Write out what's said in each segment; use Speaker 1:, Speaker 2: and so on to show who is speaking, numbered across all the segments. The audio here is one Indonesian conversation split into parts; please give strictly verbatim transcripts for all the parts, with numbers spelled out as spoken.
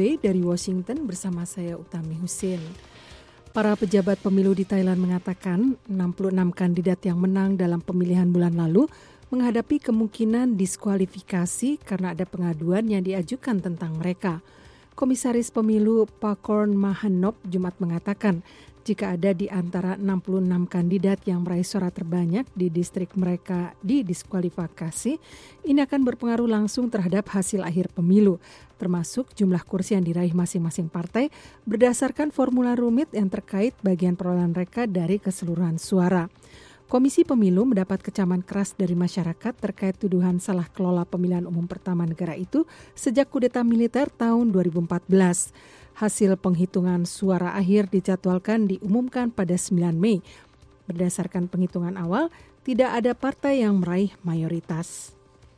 Speaker 1: A dari Washington bersama saya Utami Husin. Para pejabat pemilu di Thailand mengatakan enam puluh enam kandidat yang menang dalam pemilihan bulan lalu menghadapi kemungkinan diskualifikasi karena ada pengaduan yang diajukan tentang mereka. Komisaris Pemilu Pakorn Mahanop Jumat mengatakan jika ada di antara enam puluh enam kandidat yang meraih suara terbanyak di distrik mereka didiskualifikasi, ini akan berpengaruh langsung terhadap hasil akhir pemilu, termasuk jumlah kursi yang diraih masing-masing partai berdasarkan formula rumit yang terkait bagian perolehan mereka dari keseluruhan suara. Komisi Pemilu mendapat kecaman keras dari masyarakat terkait tuduhan salah kelola pemilihan umum pertama negara itu sejak kudeta militer tahun dua ribu empat belas. Hasil penghitungan suara akhir dijadwalkan diumumkan pada sembilan Mei. Berdasarkan penghitungan awal, tidak ada partai yang meraih mayoritas.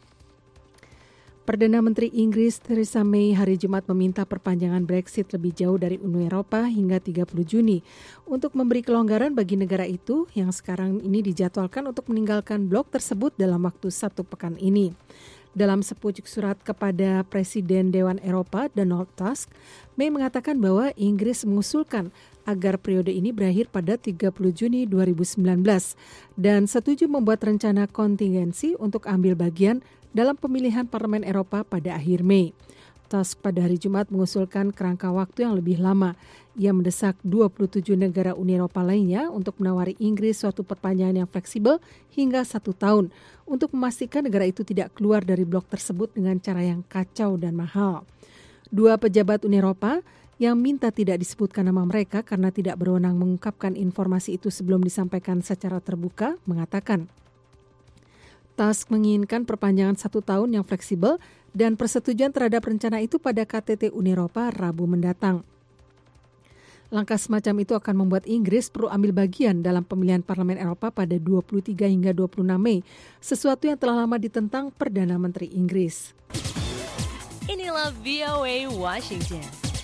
Speaker 1: Perdana Menteri Inggris Theresa May hari Jumat meminta perpanjangan Brexit lebih jauh dari Uni Eropa hingga tiga puluh Juni untuk memberi kelonggaran bagi negara itu yang sekarang ini dijadwalkan untuk meninggalkan blok tersebut dalam waktu satu pekan ini. Dalam sepucuk surat kepada Presiden Dewan Eropa Donald Tusk, May mengatakan bahwa Inggris mengusulkan agar periode ini berakhir pada tiga puluh Juni dua ribu sembilan belas dan setuju membuat rencana kontingensi untuk ambil bagian dalam pemilihan Parlemen Eropa pada akhir Mei. Tusk pada hari Jumat mengusulkan kerangka waktu yang lebih lama. Ia mendesak dua puluh tujuh negara Uni Eropa lainnya untuk menawari Inggris suatu perpanjangan yang fleksibel hingga satu tahun untuk memastikan negara itu tidak keluar dari blok tersebut dengan cara yang kacau dan mahal. Dua pejabat Uni Eropa yang minta tidak disebutkan nama mereka karena tidak berwenang mengungkapkan informasi itu sebelum disampaikan secara terbuka mengatakan Tusk menginginkan perpanjangan satu tahun yang fleksibel dan persetujuan terhadap rencana itu pada K T T Uni Eropa Rabu mendatang. Langkah semacam itu akan membuat Inggris perlu ambil bagian dalam pemilihan Parlemen Eropa pada dua puluh tiga hingga dua puluh enam Mei, sesuatu yang telah lama ditentang Perdana Menteri Inggris.
Speaker 2: Inilah V O A Washington.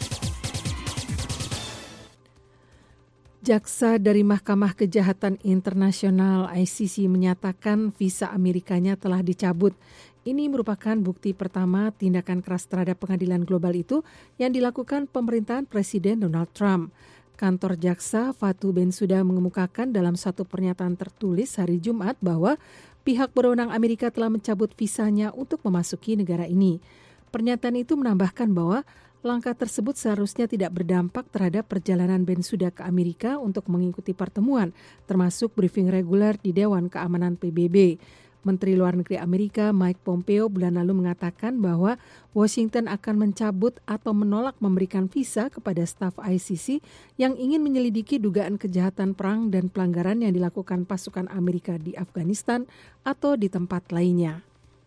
Speaker 1: Jaksa dari Mahkamah Kejahatan Internasional I C C menyatakan visa Amerikanya telah dicabut. Ini merupakan bukti pertama tindakan keras terhadap pengadilan global itu yang dilakukan pemerintahan Presiden Donald Trump. Kantor jaksa Fatou Bensouda mengemukakan dalam satu pernyataan tertulis hari Jumat bahwa pihak berwenang Amerika telah mencabut visanya untuk memasuki negara ini. Pernyataan itu menambahkan bahwa langkah tersebut seharusnya tidak berdampak terhadap perjalanan Bensouda ke Amerika untuk mengikuti pertemuan, termasuk briefing reguler di Dewan Keamanan P B B. Menteri Luar Negeri Amerika Mike Pompeo bulan lalu mengatakan bahwa Washington akan mencabut atau menolak memberikan visa kepada staf I C C yang ingin menyelidiki dugaan kejahatan perang dan pelanggaran yang dilakukan pasukan Amerika di Afghanistan atau di tempat lainnya.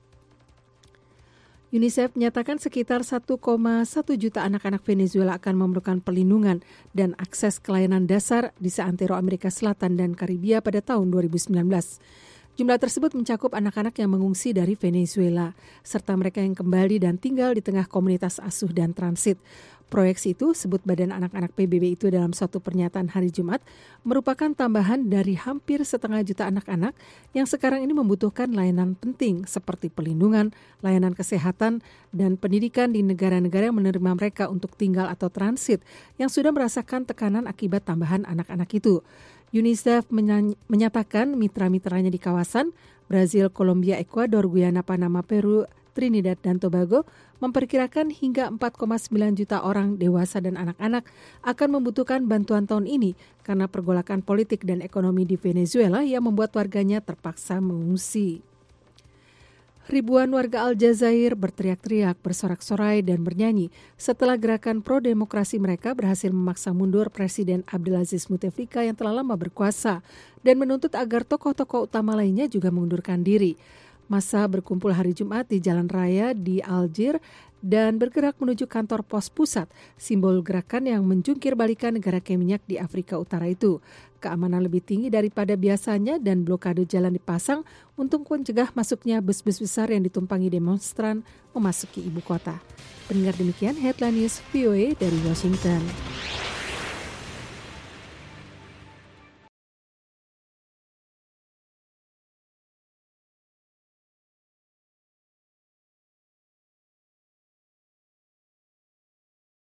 Speaker 1: UNICEF menyatakan sekitar satu koma satu juta anak-anak Venezuela akan memerlukan perlindungan dan akses ke layanan dasar di seantero Amerika Selatan dan Karibia pada tahun dua ribu sembilan belas. Jumlah tersebut mencakup anak-anak yang mengungsi dari Venezuela, serta mereka yang kembali dan tinggal di tengah komunitas asuh dan transit. Proyeksi itu, sebut Badan Anak-anak P B B itu dalam suatu pernyataan hari Jumat, merupakan tambahan dari hampir setengah juta anak-anak yang sekarang ini membutuhkan layanan penting seperti perlindungan, layanan kesehatan, dan pendidikan di negara-negara yang menerima mereka untuk tinggal atau transit yang sudah merasakan tekanan akibat tambahan anak-anak itu. UNICEF menyatakan mitra-mitranya di kawasan Brazil, Kolombia, Ekuador, Guyana, Panama, Peru, Trinidad, dan Tobago memperkirakan hingga empat koma sembilan juta orang dewasa dan anak-anak akan membutuhkan bantuan tahun ini karena pergolakan politik dan ekonomi di Venezuela yang membuat warganya terpaksa mengungsi. Ribuan warga Aljazair berteriak-teriak, bersorak-sorai, dan bernyanyi setelah gerakan pro-demokrasi mereka berhasil memaksa mundur Presiden Abdelaziz Bouteflika yang telah lama berkuasa dan menuntut agar tokoh-tokoh utama lainnya juga mengundurkan diri. Massa berkumpul hari Jumat di Jalan Raya di Algier dan bergerak menuju kantor pos pusat, simbol gerakan yang menjungkir balikan negara kaya minyak di Afrika Utara itu. Keamanan lebih tinggi daripada biasanya dan blokade jalan dipasang untuk mencegah masuknya bus-bus besar yang ditumpangi demonstran memasuki ibu kota. Pendengar demikian Headline News V O A dari Washington.